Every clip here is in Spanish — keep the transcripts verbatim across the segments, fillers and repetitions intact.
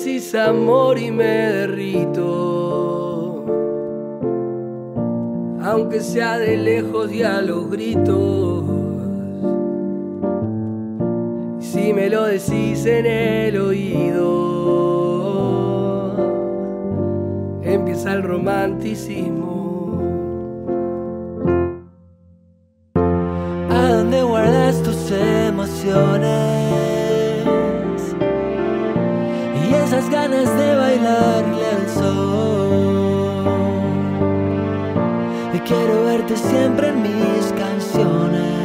decís amor y me derrito, aunque sea de lejos y a los gritos. Y si me lo decís en el oído, empieza el romanticismo. ¿A dónde guardas tus emociones? Y esas ganas de bailarle al sol. Y quiero verte siempre en mis canciones.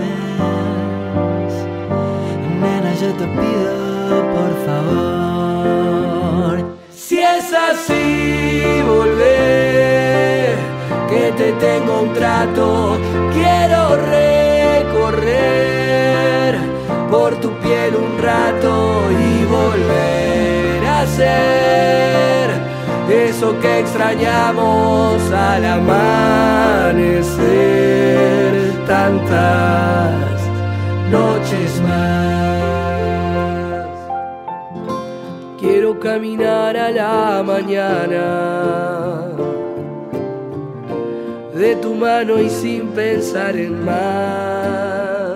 Nena, yo te pido por favor, si es así, volver, que te tengo un trato. Quiero recorrer por tu piel un rato y volver a ser eso que extrañamos al amanecer. Tantas noches más. Quiero caminar a la mañana de tu mano y sin pensar en más.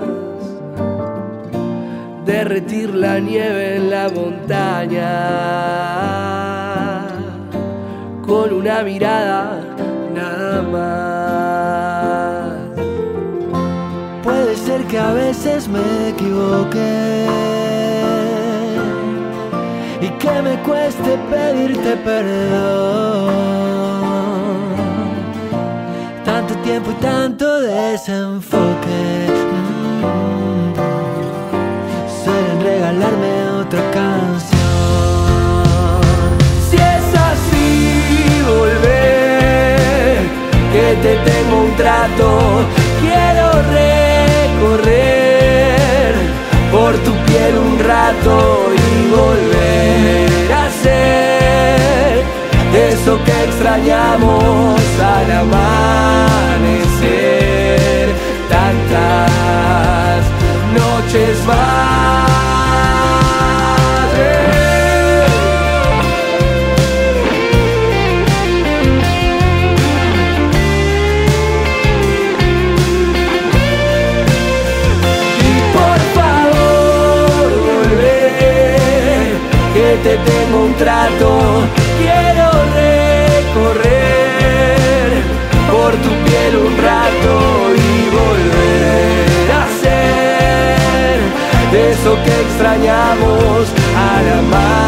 Derretir la nieve en la montaña con una mirada nada más. puede ser que a veces me equivoque y que me cueste pedirte perdón. Tanto tiempo y tanto desenfoque mm, suelen regalarme otra canción. Si es así, volver, que te tengo un trato. Quiero recorrer por tu piel un rato y volver a ser eso que extrañamos al amanecer. Tantas noches más. Te tengo un trato, quiero recorrer por tu piel un rato y volver a ser eso que extrañamos al amar.